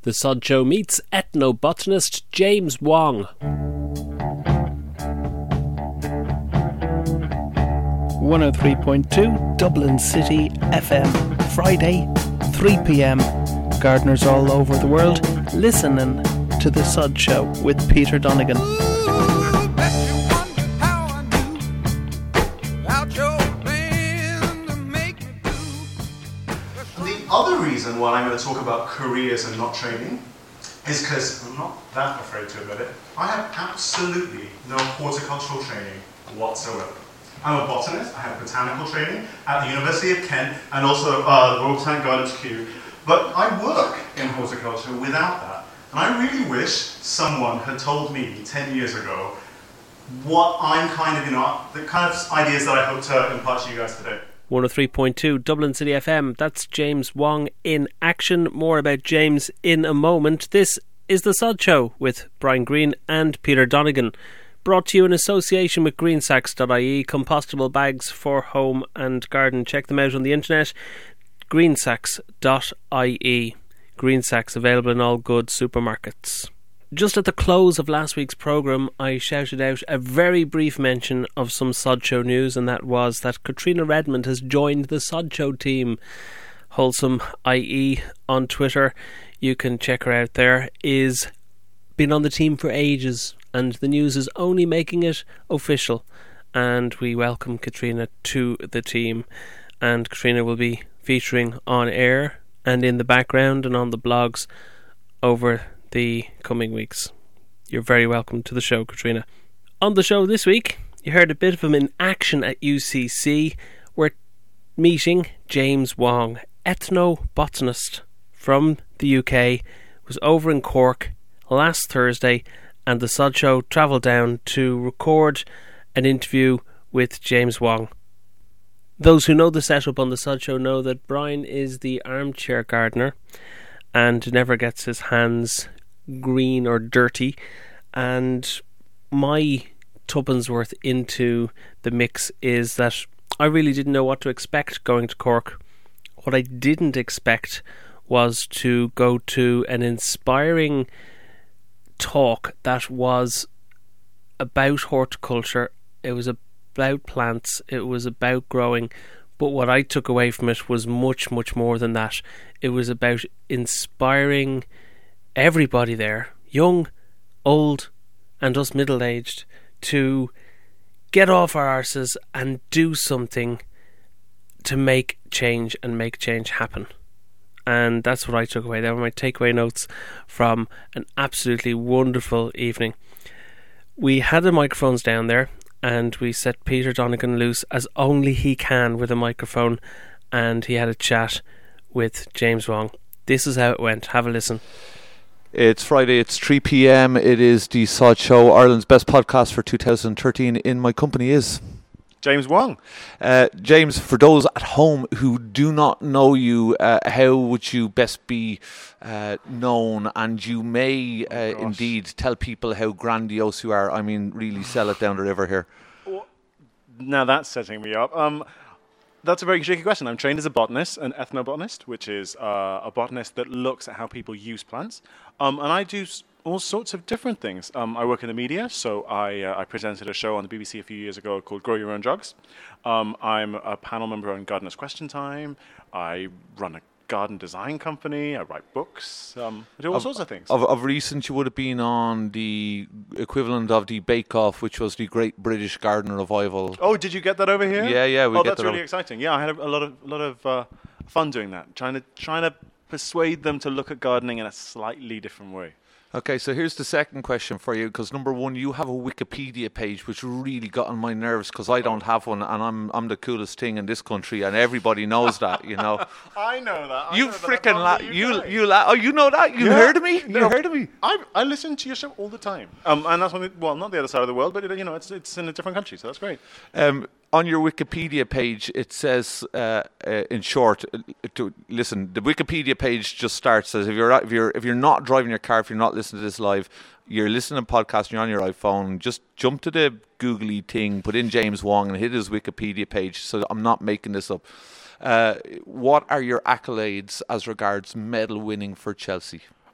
The Sod Show meets ethnobotanist James Wong. 103.2 Dublin City FM. Friday, 3 p.m. Gardeners all over the world listening to The Sod Show with Peter Donegan. Other reason why I'm going to talk about careers and not training is because I'm not that afraid to admit it. I have absolutely no horticultural training whatsoever. I'm a botanist. I have botanical training at the University of Kent and also the Royal Botanic Gardens Kew. But I work in horticulture without that. And I really wish someone had told me 10 years ago what I'm the kind of ideas that I hope to impart to you guys today. 103.2 Dublin City FM. That's James Wong in action. More about James in a moment. This is The Sod Show with Brian Greene and Peter Donegan. Brought to you in association with greensacks.ie, compostable bags for home and garden. Check them out on the internet, greensacks.ie. Greensacks available in all good supermarkets. Just at the close of last week's programme, I shouted out a very brief mention of some Sod Show news, and that was that Katrina Redmond has joined the Sod Show team. Wholesome IE on Twitter, you can check her out there, is been on the team for ages, and the news is only making it official. And we welcome Katrina to the team. And Katrina will be featuring on air and in the background and on the blogs over the coming weeks. You're very welcome to the show, Katrina. On the show this week, you heard a bit of him in action at UCC. We're meeting James Wong, ethnobotanist from the UK, was over in Cork last Thursday, and the Sod Show travelled down to record an interview with James Wong. Those who know the setup on the Sod Show know that Brian is the armchair gardener and never gets his hands green or dirty, and my tuppence worth into the mix is that I really didn't know what to expect going to Cork. What I didn't expect was to go to an inspiring talk that was about horticulture. It was about plants, it was about growing, but what I took away from it was much, much more than that. It was about inspiring everybody there, young, old, and us middle-aged, to get off our arses and do something to make change and make change happen. And that's what I took away. They were my takeaway notes from an absolutely wonderful evening. We had the microphones down there, and we set Peter Donegan loose as only he can with a microphone, and he had a chat with James Wong. This is how it went. Have a listen. It's Friday, it's 3 p.m. It is The Sod Show, Ireland's best podcast for 2013. In my company is James Wong. James, for those at home who do not know you, how would you best be known? And you may indeed tell people how grandiose you are. I mean, really sell it down the river here. Now that's setting me up. That's a very tricky question. I'm trained as a botanist, an ethnobotanist, which is a botanist that looks at how people use plants. And I do all sorts of different things. I work in the media, so I presented a show on the BBC a few years ago called Grow Your Own Drugs. I'm a panel member on Gardener's Question Time. I run a garden design company. I write books. I do all sorts of things. Of recent, you would have been on the equivalent of the Bake Off, which was the Great British Garden Revival. Oh, did you get that over here? Yeah, we get that. Oh, that's really exciting. Yeah, I had a lot of fun doing that, trying to persuade them to look at gardening in a slightly different way. Okay, so here's the second question for you, because number one, you have a Wikipedia page, which really got on my nerves because I don't have one, and I'm the coolest thing in this country, and everybody knows that, you know. I know that. You freaking oh, you know that? You heard of me? You heard of me? I listen to your show all the time, and that's not the other side of the world, but it's in a different country, so that's great. On your Wikipedia page, it says, in short, listen. The Wikipedia page just starts as if you're not driving your car, if you're not listening to this live, you're listening to podcasts, you're on your iPhone. Just jump to the googly thing, put in James Wong, and hit his Wikipedia page. So I'm not making this up. What are your accolades as regards medal winning for Chelsea?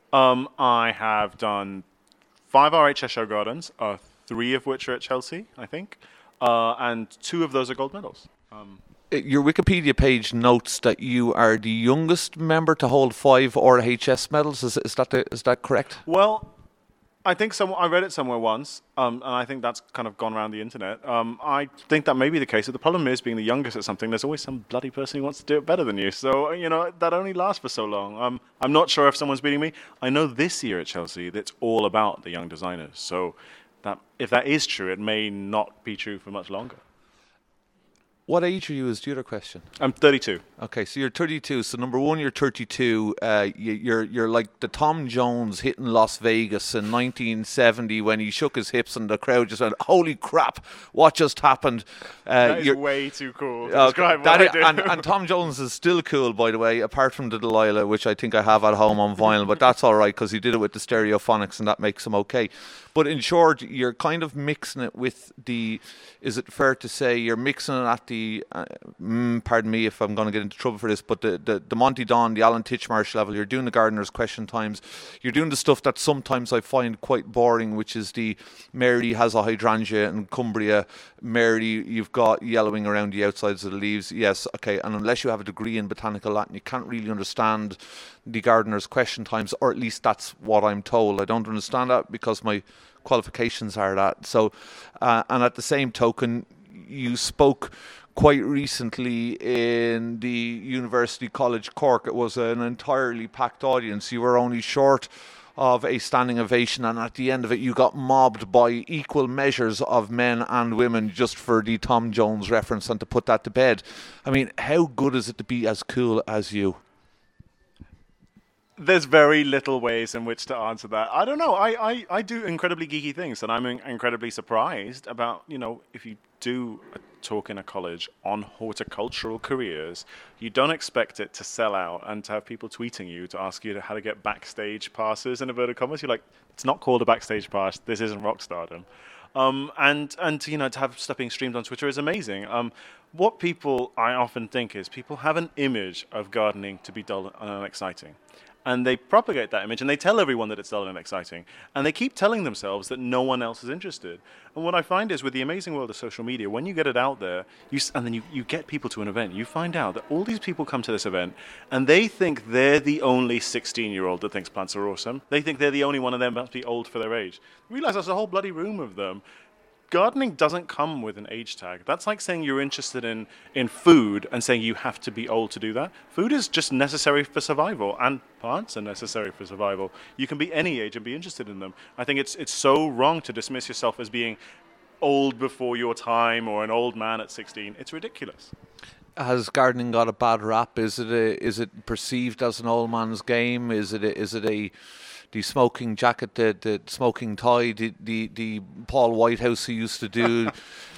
I have done 5 RHS show gardens, 3 of which are at Chelsea, I think, and 2 of those are gold medals. Your Wikipedia page notes that you are the youngest member to hold 5 RHS medals. Is that correct? Well, I think I read it somewhere once, and I think that's kind of gone around the internet. I think that may be the case, but the problem is being the youngest at something, there's always some bloody person who wants to do it better than you. So, that only lasts for so long. I'm not sure if someone's beating me. I know this year at Chelsea, it's all about the young designers. So if that is true, it may not be true for much longer. What age are you is the other question. I'm 32. Okay, so you're 32. So number one, you're 32. You're like the Tom Jones hitting Las Vegas in 1970 when he shook his hips and the crowd just went, "Holy crap! What just happened?" That is way too cool to describe what I do. And Tom Jones is still cool, by the way, apart from the Delilah, which I think I have at home on vinyl. But that's all right because he did it with the Stereophonics, and that makes him okay. But in short, you're kind of mixing it with the. Is it fair to say you're mixing it at the? Pardon me if I'm going to get into trouble for this, but the Monty Don, the Alan Titchmarsh level. You're doing the Gardener's Question Times. You're doing the stuff that sometimes I find quite boring, which is the Mary has a hydrangea in Cumbria. Mary, you've got yellowing around the outsides of the leaves. Yes, okay. And unless you have a degree in botanical Latin, you can't really understand the Gardener's Question Times, or at least that's what I'm told. I don't understand that because my qualifications are that. So, and at the same token, you spoke quite recently in the University College Cork. It was an entirely packed audience. You were only short of a standing ovation, and at the end of it you got mobbed by equal measures of men and women just for the Tom Jones reference and to put that to bed. I mean, how good is it to be as cool as you? There's very little ways in which to answer that. I don't know. I do incredibly geeky things, and I'm incredibly surprised about, if you do a talk in a college on horticultural careers, you don't expect it to sell out and to have people tweeting you to ask you how to get backstage passes in inverted commas. You're like, it's not called a backstage pass. This isn't rock stardom. And to have stuff being streamed on Twitter is amazing. What I often think is people have an image of gardening to be dull and unexciting. And they propagate that image, and they tell everyone that it's dull and exciting. And they keep telling themselves that no one else is interested. And what I find is with the amazing world of social media, when you get it out there, and then you get people to an event, you find out that all these people come to this event, and they think they're the only 16-year-old that thinks plants are awesome. They think they're the only one of them must be old for their age. Realize there's a whole bloody room of them. Gardening doesn't come with an age tag. That's like saying you're interested in food and saying you have to be old to do that. Food is just necessary for survival, and plants are necessary for survival. You can be any age and be interested in them. I think it's so wrong to dismiss yourself as being old before your time or an old man at 16. It's ridiculous. Has gardening got a bad rap? Is it perceived as an old man's game? Is it the smoking jacket, the smoking tie, the Paul Whitehouse who used to do,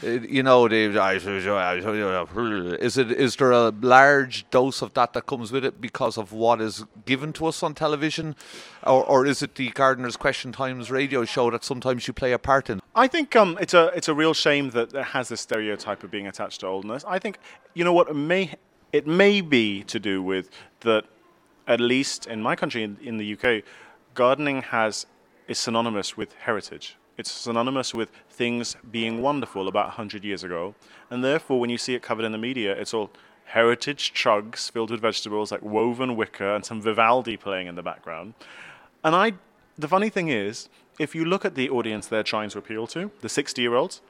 is there a large dose of that comes with it because of what is given to us on television, or is it the Gardener's Question Times radio show that sometimes you play a part in? I think it's a real shame that it has this stereotype of being attached to oldness. I think it may be to do with that. At least in my country, in the UK, gardening is synonymous with heritage. It's synonymous with things being wonderful about 100 years ago. And therefore, when you see it covered in the media, it's all heritage chugs filled with vegetables like woven wicker and some Vivaldi playing in the background. And the funny thing is, if you look at the audience they're trying to appeal to, the 60-year-olds,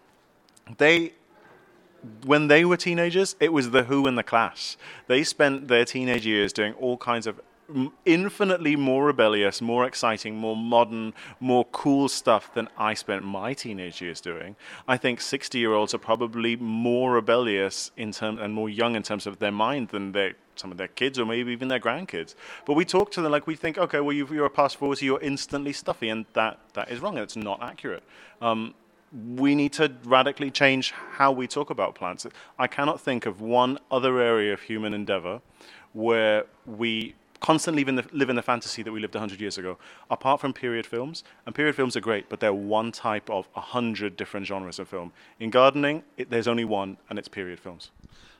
when they were teenagers, it was The Who and The Clash. They spent their teenage years doing all kinds of infinitely more rebellious, more exciting, more modern, more cool stuff than I spent my teenage years doing. I think 60-year-olds are probably more rebellious and more young in terms of their mind than some of their kids or maybe even their grandkids. But we talk to them like we think, okay, well, you're a past 40, you're instantly stuffy, and that is wrong, and it's not accurate. We need to radically change how we talk about plants. I cannot think of one other area of human endeavor where we constantly live in the fantasy that we lived 100 years ago, apart from period films. And period films are great, but they're one type of 100 different genres of film. In gardening, there's only one, and it's period films.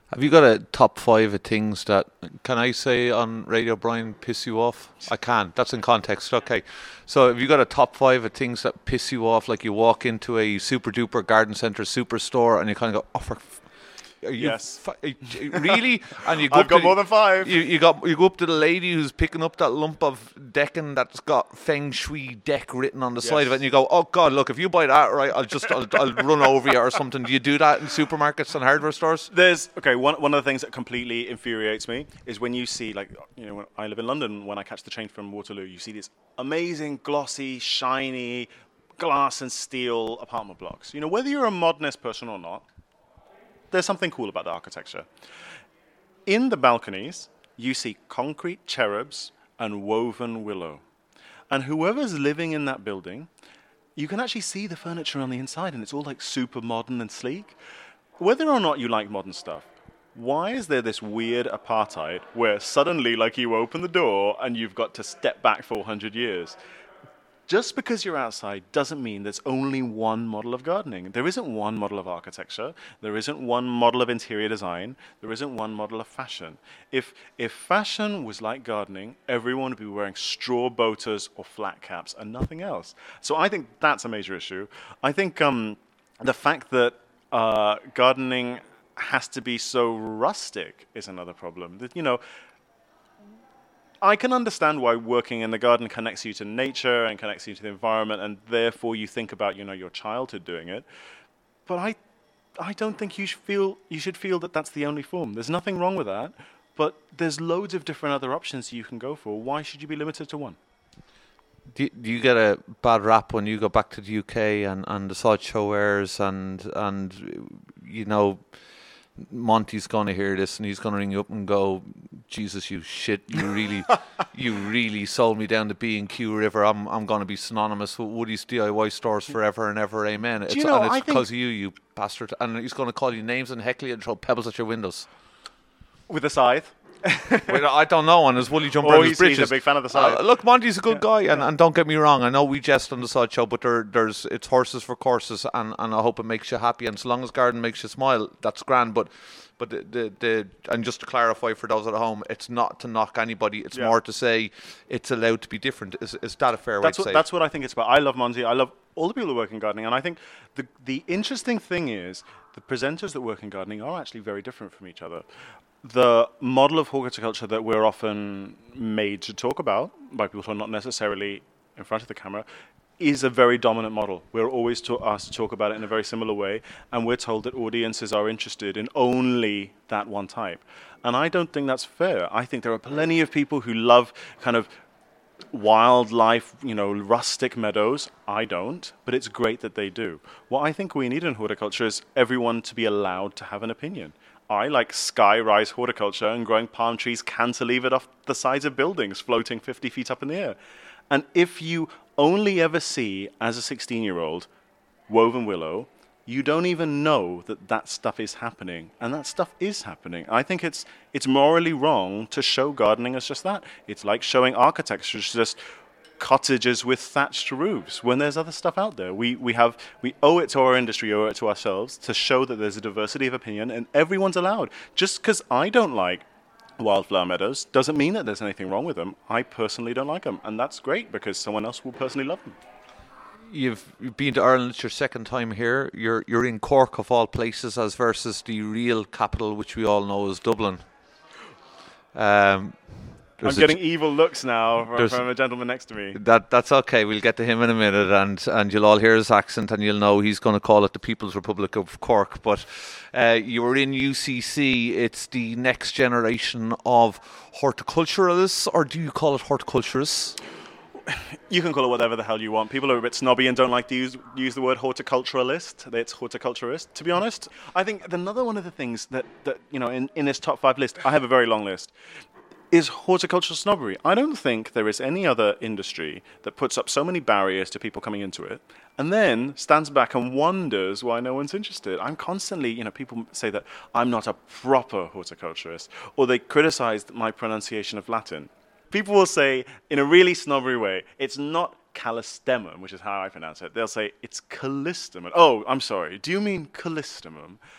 Have you got a top 5 of things that, can I say on Radio Brian, piss you off? I can. That's in context. Okay. So have you got a top 5 of things that piss you off? Like you walk into a super duper garden centre superstore and you kind of go, oh, Yes. Really? And you go I've got more than 5. You go up to the lady who's picking up that lump of decking that's got Feng Shui deck written on the side of it, and you go, "Oh God, look! If you buy that, right, I'll run over you or something." Do you do that in supermarkets and hardware stores? One of the things that completely infuriates me is when you see, like, when I live in London, when I catch the train from Waterloo, you see these amazing, glossy, shiny, glass and steel apartment blocks. Whether you're a modernist person or not, there's something cool about the architecture. In the balconies, you see concrete cherubs and woven willow. And whoever's living in that building, you can actually see the furniture on the inside, and it's all like super modern and sleek. Whether or not you like modern stuff, why is there this weird apartheid where suddenly, like, you open the door and you've got to step back 400 years? Just because you're outside doesn't mean there's only one model of gardening. There isn't one model of architecture. There isn't one model of interior design. There isn't one model of fashion. If fashion was like gardening, everyone would be wearing straw boaters or flat caps and nothing else. So I think that's a major issue. I think the fact that gardening has to be so rustic is another problem. That, I can understand why working in the garden connects you to nature and connects you to the environment, and therefore you think about, your childhood doing it. But I don't think you should feel that that's the only form. There's nothing wrong with that, but there's loads of different other options you can go for. Why should you be limited to one? Do you get a bad rap when you go back to the UK and the sideshow airs and Monty's going to hear this and he's going to ring you up and go, Jesus, you shit, you really sold me down the B&Q River. I'm going to be synonymous with Woody's DIY stores forever and ever, amen. It's because of you bastard. And he's going to call you names and heckle you and throw pebbles at your windows. With a scythe? Well, I don't know, and his woolly jump around his britches. He's a big fan of the scythe. Look, Monty's a good guy, and don't get me wrong, I know we jest on the sideshow, but it's horses for courses, and I hope it makes you happy, and so long as garden makes you smile, that's grand, but and just to clarify for those at home, it's not to knock anybody, it's more to say it's allowed to be different. Is that a fair way to say? That's what I think it's about. I love Monty, I love all the people who work in gardening, and I think the interesting thing is the presenters that work in gardening are actually very different from each other. The model of horticulture that we're often made to talk about by people who are not necessarily in front of the camera is a very dominant model. We're always asked to talk about it in a very similar way, and we're told that audiences are interested in only that one type. And I don't think that's fair. I think there are plenty of people who love kind of wildlife, rustic meadows. I don't, but it's great that they do. What I think we need in horticulture is everyone to be allowed to have an opinion. I like sky-rise horticulture and growing palm trees cantilevered off the sides of buildings, floating 50 feet up in the air. And if you only ever see, as a 16-year-old, woven willow, you don't even know that stuff is happening. And that stuff is happening. I think it's morally wrong to show gardening as just that. It's like showing architecture as just cottages with thatched roofs when there's other stuff out there. We owe it to our industry, owe it to ourselves to show that there's a diversity of opinion and everyone's allowed. Just because I don't like wildflower meadows doesn't mean that there's anything wrong with them. I personally don't like them, and that's great because someone else will personally love them. You've been to Ireland, it's your second time here. You're in Cork of all places, as versus the real capital, which we all know is Dublin. I'm getting evil looks now from a gentleman next to me. That's okay. We'll get to him in a minute, and you'll all hear his accent, and you'll know he's going to call it the People's Republic of Cork. But you were in UCC. It's the next generation of horticulturalists, or do you call it horticulturists? You can call it whatever the hell you want. People are a bit snobby and don't like to use the word horticulturalist. It's horticulturist. To be honest, I think another one of the things that in this top 5 list, I have a very long list, is horticultural snobbery. I don't think there is any other industry that puts up so many barriers to people coming into it and then stands back and wonders why no one's interested. I'm constantly, people say that I'm not a proper horticulturist, or they criticize my pronunciation of Latin. People will say, in a really snobbery way, it's not callistemum, which is how I pronounce it. They'll say, it's callistemum. Oh, I'm sorry, do you mean callistemum?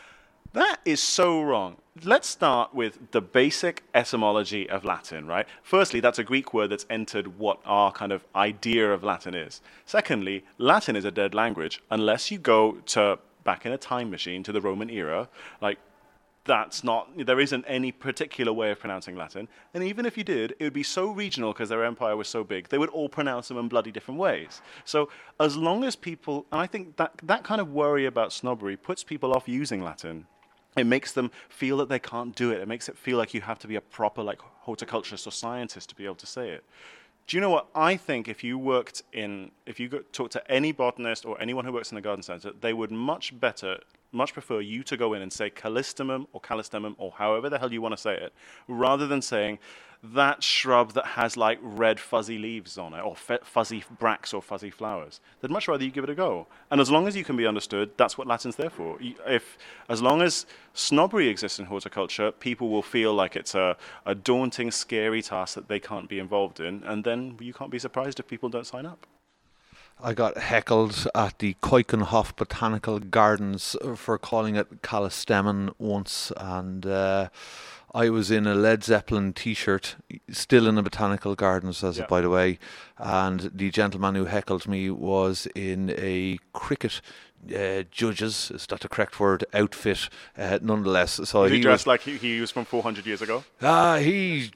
That is so wrong. Let's start with the basic etymology of Latin, right? Firstly, that's a Greek word that's entered what our kind of idea of Latin is. Secondly, Latin is a dead language. Unless you go to back in a time machine to the Roman era, like there isn't any particular way of pronouncing Latin. And even if you did, it would be so regional because their empire was so big, they would all pronounce them in bloody different ways. So as long as people, and I think that kind of worry about snobbery puts people off using Latin. It makes them feel that they can't do it. It makes it feel like you have to be a proper horticulturist or scientist to be able to say it. Do you know what? I think if you talk to any botanist or anyone who works in the garden centre, they would much prefer you to go in and say callistemum or callistemum or however the hell you want to say it, rather than saying that shrub that has like red fuzzy leaves on it or fuzzy bracts or fuzzy flowers. They'd much rather you give it a go. And as long as you can be understood, that's what Latin's there for. As long as snobbery exists in horticulture, people will feel like it's a daunting, scary task that they can't be involved in, and then you can't be surprised if people don't sign up. I got heckled at the Keukenhof Botanical Gardens for calling it callistemon once, and I was in a Led Zeppelin t-shirt, still in the Botanical Gardens, by the way, and the gentleman who heckled me was in a cricket judges, is that the correct word, outfit, nonetheless. So he dressed like he was from 400 years ago? The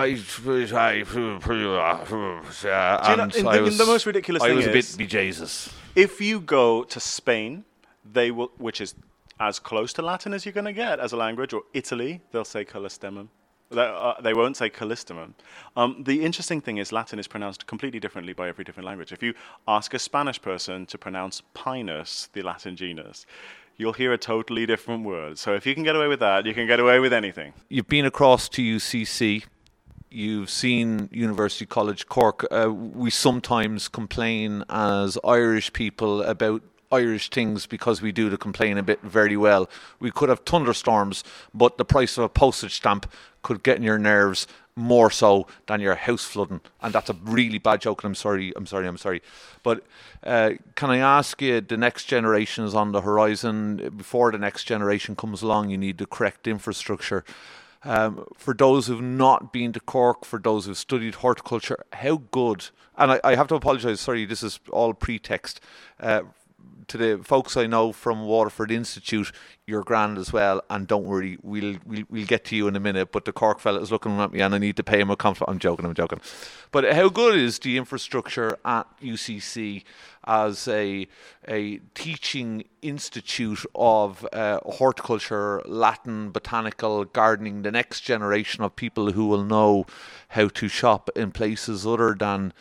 most ridiculous thing is, I was a bit bejesus. If you go to Spain, they will, which is as close to Latin as you're going to get as a language, or Italy, they'll say callistemum. They won't say callistemum. The interesting thing is Latin is pronounced completely differently by every different language. If you ask a Spanish person to pronounce Pinus, the Latin genus, you'll hear a totally different word. So if you can get away with that, you can get away with anything. You've been across to UCC. You've seen University College Cork. We sometimes complain as Irish people about Irish things because we do the complain a bit very well. We could have thunderstorms, but the price of a postage stamp could get in your nerves more so than your house flooding. And that's a really bad joke, and I'm sorry. But can I ask you, the next generation is on the horizon. Before the next generation comes along, you need the correct infrastructure. For those who've not been to Cork, for those who've studied horticulture, how good, and I have to apologise, sorry, this is all pretext, to the folks I know from Waterford Institute, you're grand as well, and don't worry, we'll get to you in a minute, but the Cork fella is looking at me and I need to pay him a compliment. I'm joking. But how good is the infrastructure at UCC as a teaching institute of horticulture, Latin, botanical, gardening, the next generation of people who will know how to shop in places other than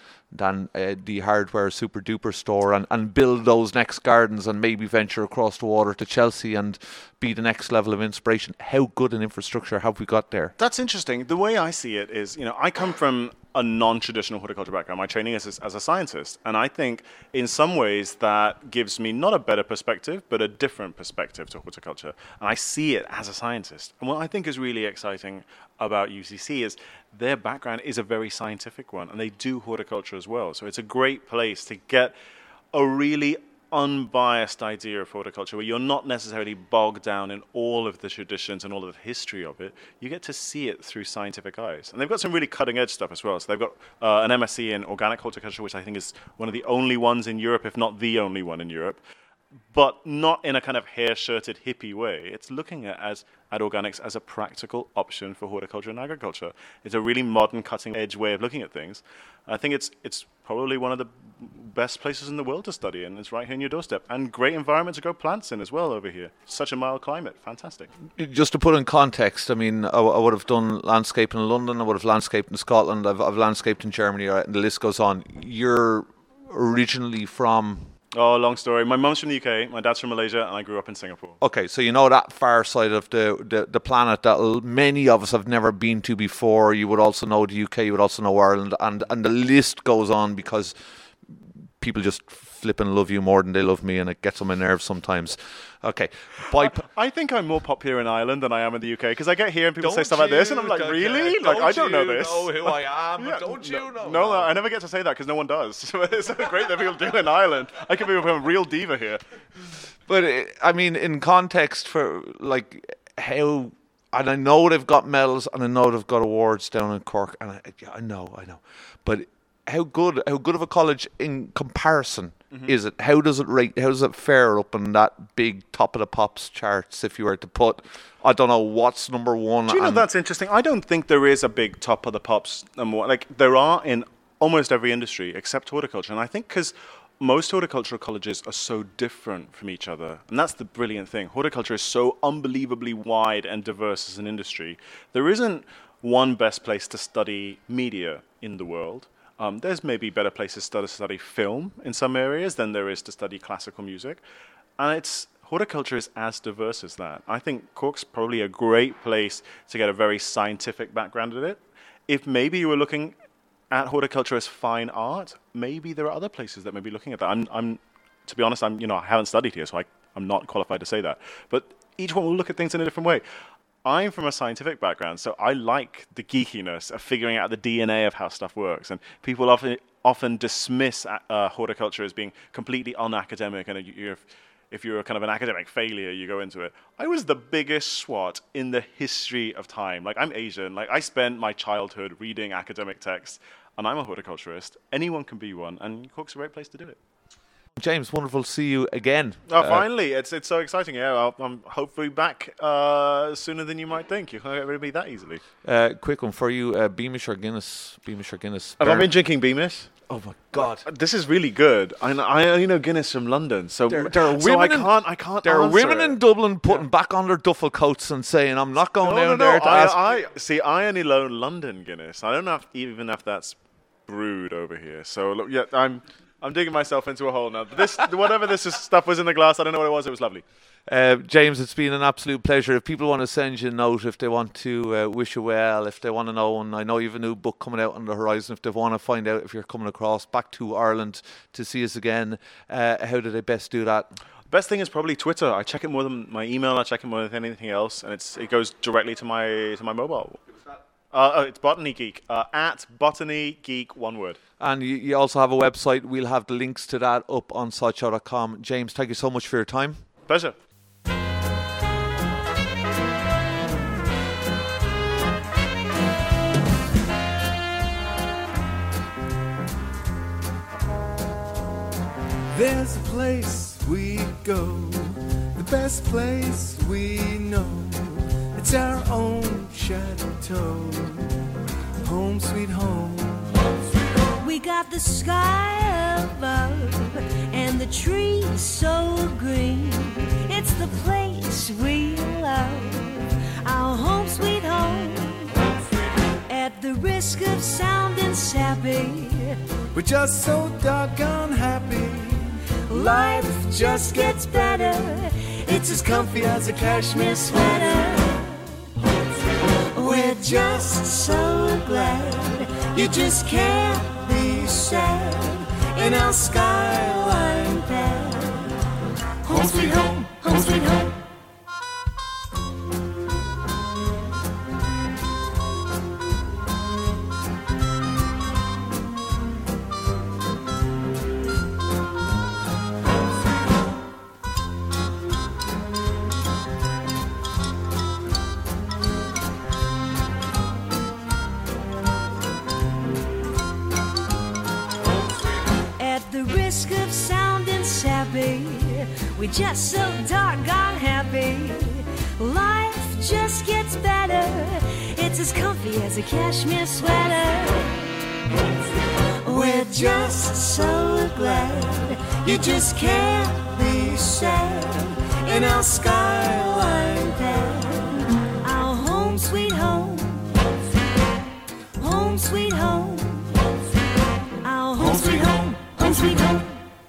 the hardware super duper store and build those next gardens and maybe venture across the water to Chelsea and be the next level of inspiration? How good an infrastructure have we got there? That's interesting. The way I see it is, I come from a non-traditional horticulture background. My training is as a scientist, and I think in some ways that gives me not a better perspective, but a different perspective to horticulture. And I see it as a scientist. And what I think is really exciting about UCC is their background is a very scientific one, and they do horticulture as well. So it's a great place to get a really unbiased idea of horticulture where you're not necessarily bogged down in all of the traditions and all of the history of it. You get to see it through scientific eyes. And they've got some really cutting edge stuff as well. So they've got an MSc in organic horticulture, which I think is one of the only ones in Europe, if not the only one in Europe, but not in a kind of hair-shirted hippie way. It's looking at organics as a practical option for horticulture and agriculture. It's a really modern, cutting-edge way of looking at things. I think it's probably one of the best places in the world to study, and it's right here in your doorstep. And great environment to grow plants in as well over here. Such a mild climate. Fantastic. Just to put in context, I mean, I would have done landscape in London, I would have landscaped in Scotland, I've landscaped in Germany, right, and the list goes on. You're originally from... Oh, long story. My mum's from the UK, my dad's from Malaysia, and I grew up in Singapore. Okay, so you know that far side of the planet that many of us have never been to before. You would also know the UK, you would also know Ireland, and the list goes on because people just flipping love you more than they love me, and it gets on my nerves sometimes. Okay. I think I'm more popular in Ireland than I am in the UK, because I get here and people say Don't stuff like this, and I'm you? like, Don't really? you? Like, I Don't don't know you this. know who I am? Yeah, Don't you know? No, I never get to say that because no one does. It's so great that people do in Ireland. I could become a real diva here. But I mean, in context for like how, and I know they've got medals and I know they've got awards down in Cork, and I know, but how good of a college in comparison is it? How does it rate? How does it fare up in that big top of the pops charts? If you were to put, I don't know what's number one. Do you know, that's interesting. I don't think there is a big top of the pops number one. Like, there are in almost every industry except horticulture, and I think because most horticultural colleges are so different from each other, and that's the brilliant thing. Horticulture is so unbelievably wide and diverse as an industry. There isn't one best place to study media in the world. There's maybe better places to study film in some areas than there is to study classical music. And horticulture is as diverse as that. I think Cork's probably a great place to get a very scientific background at it. If maybe you were looking at horticulture as fine art, maybe there are other places that may be looking at that. I'm to be honest, I haven't studied here, so I'm not qualified to say that. But each one will look at things in a different way. I'm from a scientific background, so I like the geekiness of figuring out the DNA of how stuff works. And people often dismiss horticulture as being completely unacademic, and if you're kind of an academic failure, you go into it. I was the biggest swot in the history of time. Like, I'm Asian. Like, I spent my childhood reading academic texts, and I'm a horticulturist. Anyone can be one, and Cork's a great place to do it. James, wonderful to see you again. Oh, finally. It's so exciting. Yeah, I'm hopefully back sooner than you might think. You can't get rid of me that easily. Quick one for you, Beamish or Guinness? Beamish or Guinness? Have I been drinking Beamish? Oh my God! This is really good. I only know Guinness from London, so there are women I can't. There are women it. in Dublin putting back on their duffel coats and saying, "I'm not going down there to ask." I only know London Guinness. I don't know even if that's brewed over here. So look, yeah, I'm digging myself into a hole now. Whatever this stuff was in the glass, I don't know what it was. It was lovely. James, it's been an absolute pleasure. If people want to send you a note, if they want to wish you well, if they want to know, and I know you have a new book coming out on the horizon, if they want to find out if you're coming across back to Ireland to see us again, how do they best do that? Best thing is probably Twitter. I check it more than my email. I check it more than anything else, and it goes directly to my mobile. It's Botany Geek, at Botany Geek, one word. And you also have a website. We'll have the links to that up on sideshow.com. James, thank you so much for your time. Pleasure. There's a place we go, the best place we know. It's our own chateau, home sweet home. We got the sky above and the trees so green. It's the place we love, our home sweet home. At the risk of sounding sappy, we're just so doggone happy. Life just gets better. It's as comfy as a cashmere sweater. We're just so glad you just can't be sad in our skyline pad. Home sweet home, home sweet home. We're just so doggone happy. Life just gets better. It's as comfy as a cashmere sweater. We're just so glad you just can't be sad in our skyline pad. Our home sweet home, home sweet home. Our home sweet home, home sweet home.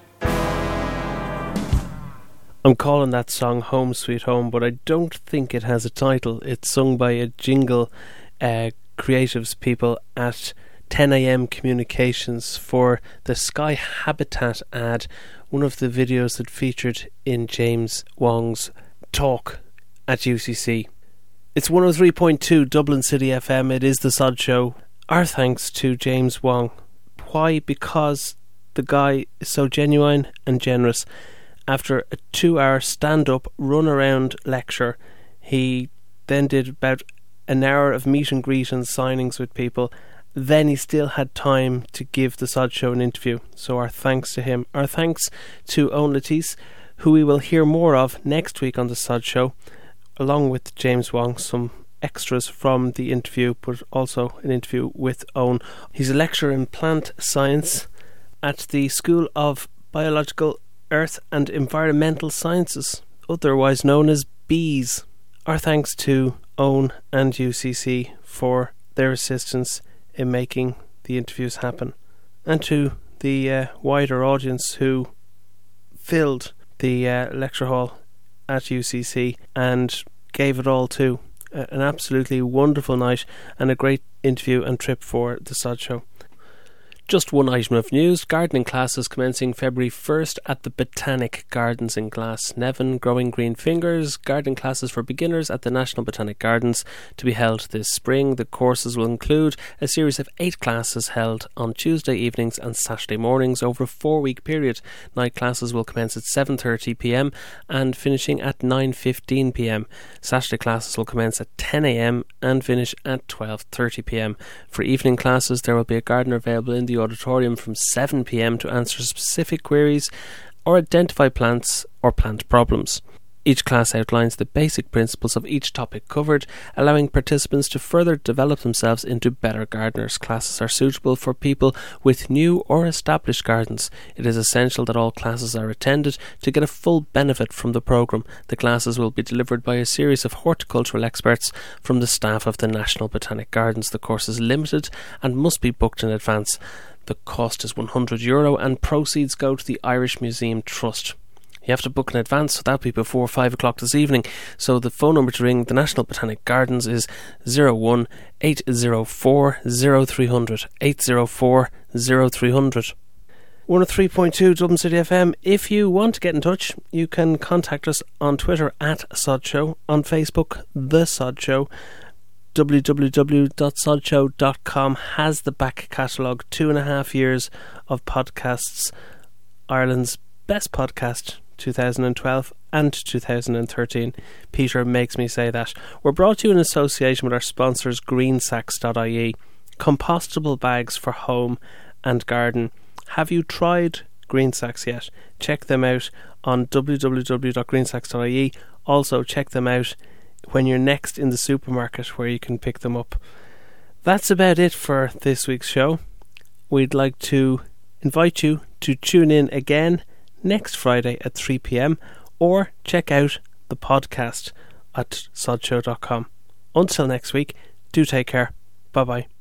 I'm calling that song Home Sweet Home, but I don't think it has a title. It's sung by a jingle creatives people at 10am communications for the Sky Habitat ad, one of the videos that featured in James Wong's talk at UCC. It's 103.2 Dublin City FM. It is The Sod Show. Our thanks to James Wong. Why? Because the guy is so genuine and generous. After a 2-hour stand-up, run-around lecture, he then did about an hour of meet and greet and signings with people. Then he still had time to give The Sod Show an interview. So our thanks to him. Our thanks to Owen Latisse, who we will hear more of next week on The Sod Show, along with James Wong, some extras from the interview, but also an interview with Owen. He's a lecturer in plant science at the School of Biological, Earth and Environmental Sciences, otherwise known as BEES. Our thanks to Owen and UCC for their assistance in making the interviews happen, and to the wider audience who filled the lecture hall at UCC and gave it all too. An absolutely wonderful night and a great interview and trip for The Sod Show. Just one item of news: gardening classes commencing February 1st at the Botanic Gardens in Glasnevin. Growing green fingers, gardening classes for beginners at the National Botanic Gardens to be held this spring. The courses will include a series of 8 classes held on Tuesday evenings and Saturday mornings over a 4-week period. Night classes will commence at 7:30pm and finishing at 9:15pm. Saturday classes will commence at 10am and finish at 12:30pm. For evening classes, there will be a gardener available in the auditorium from 7pm to answer specific queries or identify plants or plant problems. Each class outlines the basic principles of each topic covered, allowing participants to further develop themselves into better gardeners. Classes are suitable for people with new or established gardens. It is essential that all classes are attended to get a full benefit from the programme. The classes will be delivered by a series of horticultural experts from the staff of the National Botanic Gardens. The course is limited and must be booked in advance. The cost is €100 and proceeds go to the Irish Museum Trust. You have to book in advance, so that'll be before 5 o'clock this evening. So the phone number to ring the National Botanic Gardens is 01 804 0300 804 0300. 103.2 Dublin City FM. If you want to get in touch, you can contact us on Twitter at Sod Show, on Facebook The Sod Show. www.sodshow.com has the back catalogue, 2.5 years of podcasts, Ireland's best podcast, 2012 and 2013. Peter makes me say that. We're brought to you in association with our sponsors greensacks.ie, compostable bags for home and garden. Have you tried Greensacks yet? Check them out on www.greensacks.ie. Also check them out when you're next in the supermarket where you can pick them up. That's about it for this week's show. We'd like to invite you to tune in again next Friday at 3pm or check out the podcast at sodshow.com. Until next week, do take care. Bye bye.